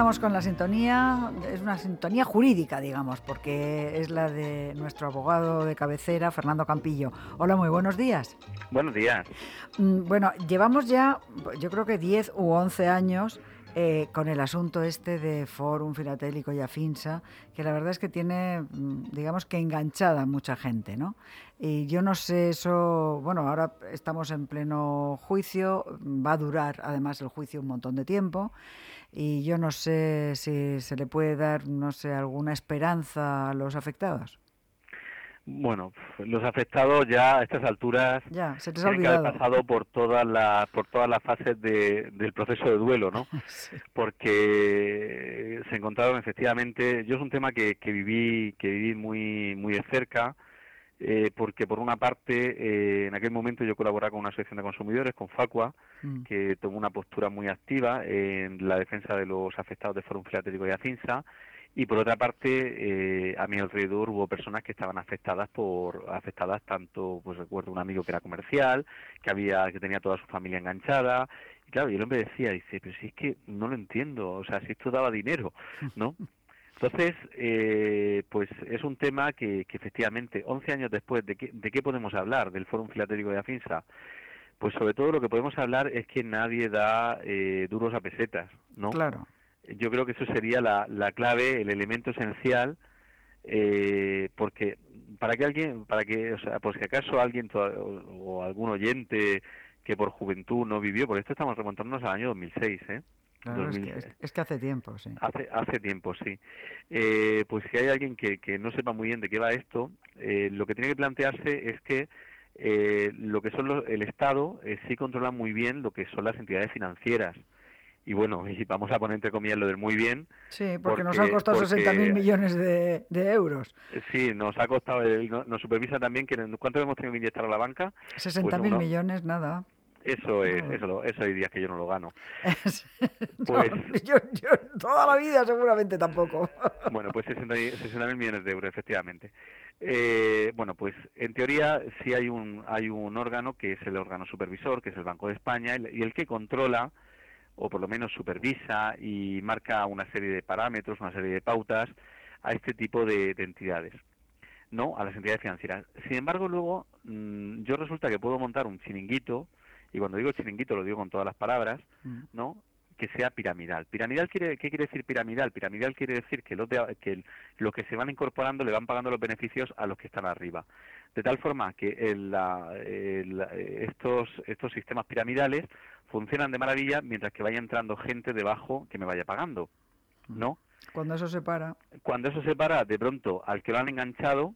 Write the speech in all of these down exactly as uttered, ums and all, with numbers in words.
vamos con la sintonía, es una sintonía jurídica, digamos, porque es la de nuestro abogado de cabecera, Fernando Campillo. Hola, muy buenos días. Buenos días. Bueno, llevamos ya, yo creo que diez u once años eh, con el asunto este de Fórum Filatélico y Afinsa, que la verdad es que tiene, digamos que enganchada a mucha gente, ¿no? Y yo no sé eso, bueno, ahora estamos en pleno juicio, va a durar además el juicio un montón de tiempo. Y yo no sé si se le puede dar, no sé, alguna esperanza a los afectados. Bueno, los afectados ya a estas alturas ya, se les ha tienen que haber olvidado. pasado por todas las por todas las fases de, del proceso de duelo, ¿no? Sí. Porque se encontraron efectivamente. Yo es un tema que, que viví que viví muy muy de cerca. Eh, porque por una parte, eh, en aquel momento yo colaboraba con una asociación de consumidores, con Facua, mm. que tomó una postura muy activa en la defensa de los afectados de Fórum Filatélico y Afinsa, y por otra parte, eh, a mi alrededor hubo personas que estaban afectadas por afectadas tanto, pues recuerdo un amigo que era comercial, que había que tenía toda su familia enganchada, y claro, y el hombre decía, dice, pero si es que no lo entiendo, o sea, si esto daba dinero, ¿no? Entonces, eh, pues es un tema que, que efectivamente, once años después, ¿de qué, ¿de qué podemos hablar? ¿Del Fórum Filatélico de Afinsa? Pues sobre todo lo que podemos hablar es que nadie da eh, duros a pesetas, ¿no? Claro. Yo creo que eso sería la, la clave, el elemento esencial, eh, porque para que alguien, para que, o sea, por si acaso alguien o, o algún oyente que por juventud no vivió, porque esto estamos remontándonos al año dos mil seis, ¿eh? Claro, dos mil es seis. que, es que hace tiempo, sí. Hace, hace tiempo, sí. Eh, pues si hay alguien que, que no sepa muy bien de qué va esto, eh, lo que tiene que plantearse es que eh, lo que son los, el Estado eh, sí controla muy bien lo que son las entidades financieras. Y bueno, y vamos a poner entre comillas lo del muy bien. Sí, porque, porque nos han costado sesenta mil millones de, de euros. Sí, nos ha costado, el, nos supervisa también, que ¿cuánto hemos tenido que inyectar a la banca? sesenta mil pues millones, nada. Eso es, nada. eso, eso hay días que yo no lo gano. Pues no, yo, yo toda la vida seguramente tampoco. Bueno, pues sesenta mil millones de euros, efectivamente. Eh, bueno, pues en teoría sí hay un hay un órgano que es el órgano supervisor, que es el Banco de España, y el que controla, o por lo menos supervisa y marca una serie de parámetros, una serie de pautas a este tipo de, de entidades, ¿no? A las entidades financieras. Sin embargo, luego mmm, yo resulta que puedo montar un chiringuito, y cuando digo chiringuito lo digo con todas las palabras, ¿no?, que sea piramidal. Piramidal quiere, ¿qué quiere decir piramidal? Piramidal quiere decir que los, de, que los que se van incorporando le van pagando los beneficios a los que están arriba. De tal forma que el, la, el, estos, estos sistemas piramidales funcionan de maravilla mientras que vaya entrando gente debajo que me vaya pagando, ¿no? Cuando eso se para. Cuando eso se para, de pronto, al que lo han enganchado,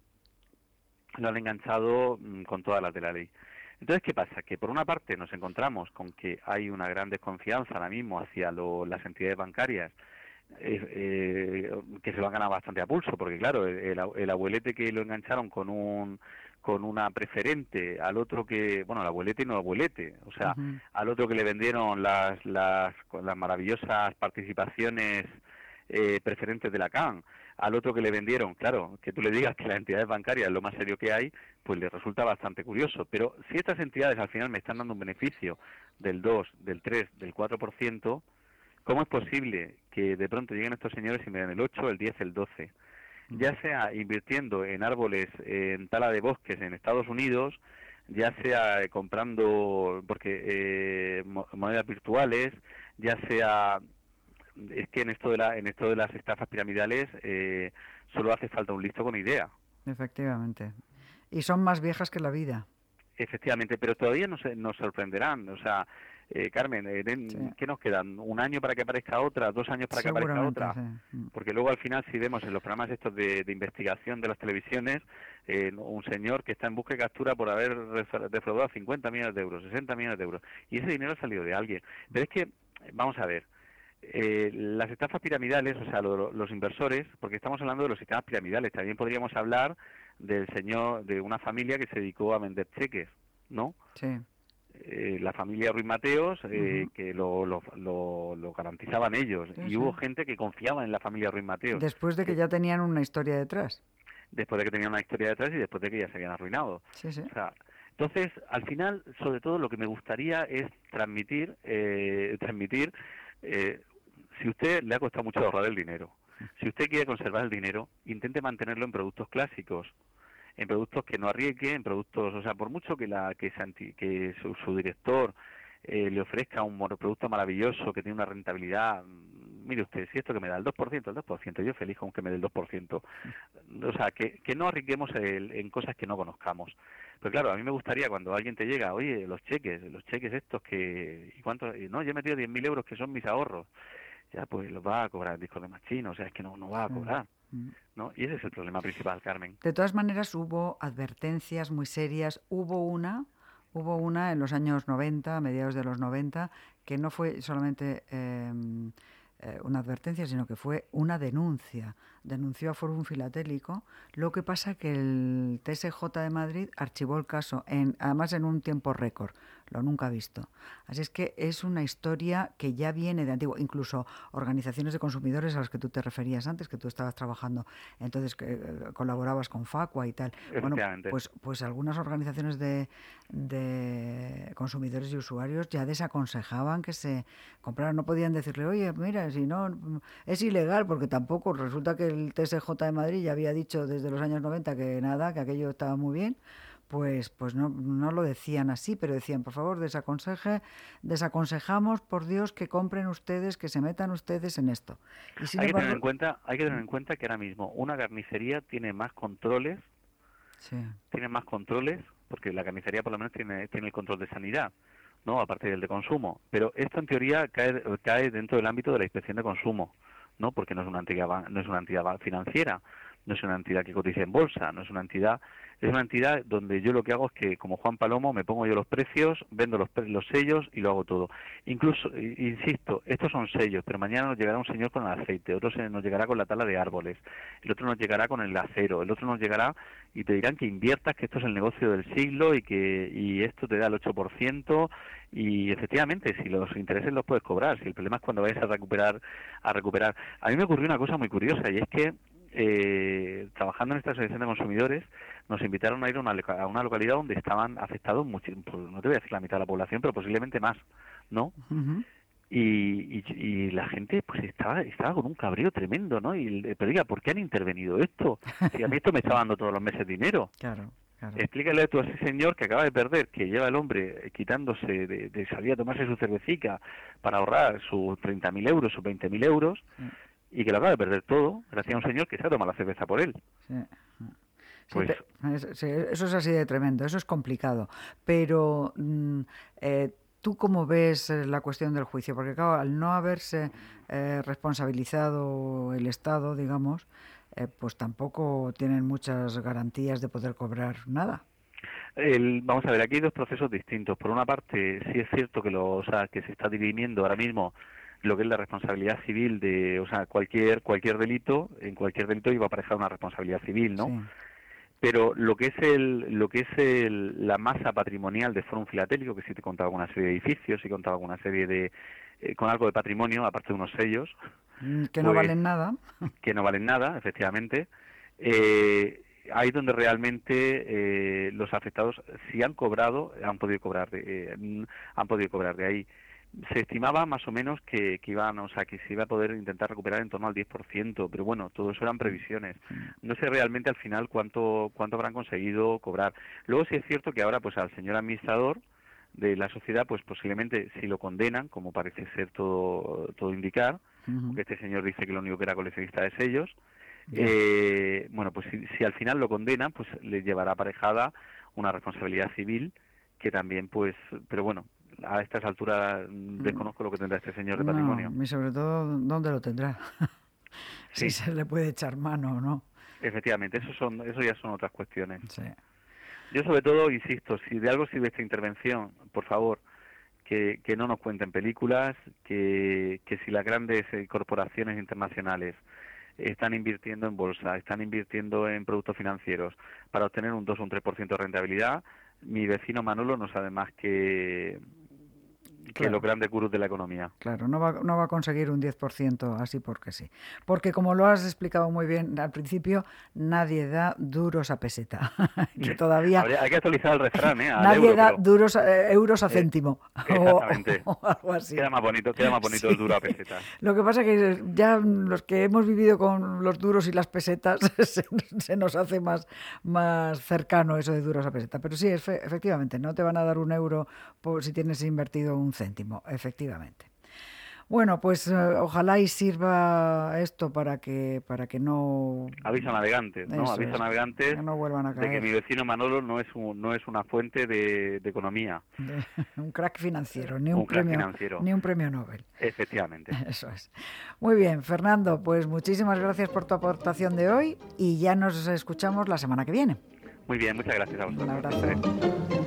lo han enganchado mmm, con todas las de la ley. Entonces, ¿qué pasa? Que por una parte nos encontramos con que hay una gran desconfianza ahora mismo hacia lo, las entidades bancarias, eh, eh, que se lo han ganado bastante a pulso, porque claro, el, el abuelete que lo engancharon con un con una preferente, al otro que, bueno, el abuelete y no el abuelete, o sea, uh-huh. al otro que le vendieron las, las, las maravillosas participaciones eh, preferentes de la C A N, al otro que le vendieron, claro, que tú le digas que las entidades bancarias es lo más serio que hay, pues le resulta bastante curioso. Pero si estas entidades al final me están dando un beneficio del dos, del tres, del cuatro por ciento, ¿cómo es posible que de pronto lleguen estos señores y me den el ocho, el diez, el doce? Ya sea invirtiendo en árboles, en tala de bosques en Estados Unidos, ya sea comprando porque eh, monedas virtuales, ya sea... Es que en esto de la en esto de las estafas piramidales eh, solo hace falta un listo con idea. Efectivamente. Y son más viejas que la vida. Efectivamente, pero todavía nos, nos sorprenderán. O sea, eh, Carmen, eh, sí. ¿qué nos quedan? ¿Un año para que aparezca otra? ¿Dos años para que aparezca otra? Sí. Porque luego al final, si vemos en los programas estos de, de investigación de las televisiones, eh, un señor que está en busca y captura por haber defraudado cincuenta millones de euros, sesenta millones de euros. Y ese dinero ha salido de alguien. Pero es que, vamos a ver, Eh, las estafas piramidales, o sea, lo, los inversores, porque estamos hablando de los sistemas piramidales, también podríamos hablar del señor, de una familia que se dedicó a vender cheques, ¿no? Sí. Eh, la familia Ruiz Mateos, eh, uh-huh. que lo, lo, lo, lo garantizaban ellos, sí, y sí. hubo gente que confiaba en la familia Ruiz Mateos. Después de que, que ya tenían una historia detrás. Después de que tenían una historia detrás y después de que ya se habían arruinado. Sí, sí. O sea, entonces, al final, sobre todo, lo que me gustaría es transmitir, eh, transmitir, eh, si usted le ha costado mucho ahorrar el dinero, si usted quiere conservar el dinero, intente mantenerlo en productos clásicos, en productos que no arriesgue, en productos, o sea, por mucho que la que, Santi, que su, su director eh, le ofrezca un producto maravilloso que tiene una rentabilidad, mire usted, si esto que me da el dos por ciento, el dos por ciento, yo feliz con que me dé el dos por ciento. O sea, que, que no arriesguemos el, en cosas que no conozcamos. Pero claro, a mí me gustaría cuando alguien te llega, oye, los cheques, los cheques estos que, ¿y cuánto? No, yo he metido diez mil euros que son mis ahorros. Ya, pues los va a cobrar el disco de machino, o sea, es que no, no va a cobrar, ¿no? Y ese es el problema principal, Carmen. De todas maneras, hubo advertencias muy serias. Hubo una, hubo una en los años noventa, a mediados de los noventa, que no fue solamente eh, eh, una advertencia, sino que fue una denuncia. Denunció a Fórum Filatélico. Lo que pasa que el T S J de Madrid archivó el caso, en, además en un tiempo récord. Lo nunca visto. Así es que es una historia que ya viene de antiguo. Incluso organizaciones de consumidores a las que tú te referías antes, que tú estabas trabajando, entonces que eh, colaborabas con Facua y tal. Bueno, pues, pues algunas organizaciones de, de consumidores y usuarios ya desaconsejaban que se compraran. No podían decirle, oye, mira, si no, es ilegal, porque tampoco resulta que el T S J de Madrid ya había dicho desde los años noventa que nada, que aquello estaba muy bien. Pues, pues no, no lo decían así, pero decían, por favor, desaconseje, desaconsejamos, por Dios, que compren ustedes, que se metan ustedes en esto. Y sin hay, embargo, que tener en cuenta, hay que tener en cuenta que ahora mismo una carnicería tiene más controles, sí. tiene más controles, porque la carnicería por lo menos tiene, tiene el control de sanidad, ¿no? Aparte del de consumo. Pero esto en teoría cae, cae dentro del ámbito de la inspección de consumo, ¿no? Porque no es una entidad, no es una entidad financiera, no es una entidad que cotice en bolsa, no es una entidad, es una entidad donde yo lo que hago es que, como Juan Palomo, me pongo yo los precios, vendo los, los sellos y lo hago todo. Incluso, insisto, estos son sellos, pero mañana nos llegará un señor con el aceite, otro se nos llegará con la tala de árboles, el otro nos llegará con el acero, el otro nos llegará y te dirán que inviertas, que esto es el negocio del siglo y que y esto te da el ocho por ciento y efectivamente, si los intereses los puedes cobrar, si el problema es cuando vayas a recuperar, a recuperar. A mí me ocurrió una cosa muy curiosa y es que Eh, trabajando en esta asociación de consumidores nos invitaron a ir a una, a una localidad donde estaban afectados muchísimo, no te voy a decir la mitad de la población, pero posiblemente más, ¿no? Uh-huh. y, y, y la gente pues estaba estaba con un cabreo tremendo, ¿no? Y pero diga, ¿por qué han intervenido esto? Si a mí esto me está dando todos los meses dinero. Claro. Claro. Explícale tú a ese señor que acaba de perder, que lleva el hombre quitándose de, de salir a tomarse su cervecica para ahorrar sus treinta mil euros, sus veinte mil euros, uh-huh. y que lo acaba de perder todo gracias a un señor que se ha tomado la cerveza por él. Sí. Pues, sí, te, sí, eso es así de tremendo, eso es complicado. Pero mm, eh, ¿tú cómo ves la cuestión del juicio? Porque claro, al no haberse eh, responsabilizado el Estado, digamos, eh, pues tampoco tienen muchas garantías de poder cobrar nada. El, vamos a ver, aquí hay dos procesos distintos. Por una parte, sí es cierto que, lo, o sea, que se está dirimiendo ahora mismo lo que es la responsabilidad civil de, o sea, cualquier cualquier delito, en cualquier delito iba a aparejar una responsabilidad civil, ¿no? Sí. Pero lo que es el lo que es el, la masa patrimonial de Fórum Filatélico, que sí te contaba con una serie de edificios, sí contaba con una serie de eh, con algo de patrimonio, aparte de unos sellos que no pues, valen nada, que no valen nada, efectivamente. Eh, ahí donde realmente eh, los afectados, si han cobrado, han podido cobrar de, eh, han podido cobrar de ahí. Se estimaba más o menos que, que iban, o sea, que se iba a poder intentar recuperar en torno al diez por ciento, pero bueno, todo eso eran previsiones. No sé realmente al final cuánto cuánto habrán conseguido cobrar. Luego sí es cierto que ahora pues al señor administrador de la sociedad pues posiblemente si lo condenan, como parece ser todo todo indicar, uh-huh. porque este señor dice que lo único que era coleccionista de sellos, yeah. eh, bueno, pues si, si al final lo condenan, pues le llevará aparejada una responsabilidad civil que también pues, pero bueno, a estas alturas desconozco lo que tendrá este señor de no, patrimonio. Y sobre todo, ¿dónde lo tendrá? Sí. Si se le puede echar mano o no. Efectivamente, eso son, eso ya son otras cuestiones. Sí. Yo sobre todo, insisto, si de algo sirve esta intervención, por favor, que, que no nos cuenten películas, que, que si las grandes corporaciones internacionales están invirtiendo en bolsa, están invirtiendo en productos financieros para obtener un dos o un tres por ciento de rentabilidad, mi vecino Manolo no sabe más que que claro. los grandes gurús de la economía. Claro, no va, no va a conseguir un diez por ciento así porque sí. Porque como lo has explicado muy bien al principio, nadie da duros a peseta. Que todavía Habría, hay que actualizar el refrán, ¿eh? Al nadie euro, da pero... duros a, euros a Eh, céntimo. Exactamente. O, o algo así. Queda más bonito, queda más bonito Sí. el duro a peseta. Lo que pasa es que ya los que hemos vivido con los duros y las pesetas se, se nos hace más, más cercano eso de duros a peseta. Pero sí, efe, efectivamente, no te van a dar un euro por si tienes invertido un céntimo, efectivamente. Bueno, pues eh, ojalá y sirva esto para que para que no... Aviso a navegantes, ¿no? Eso Aviso es, a navegantes que no vuelvan a de que caer. mi vecino Manolo no es un, no es una fuente de, de economía. De, un crack financiero, ni un, Un crack premio, financiero. ni un premio Nobel. Efectivamente. Eso es. Muy bien, Fernando, pues muchísimas gracias por tu aportación de hoy y ya nos escuchamos la semana que viene. Muy bien, muchas gracias a vosotros. Un abrazo.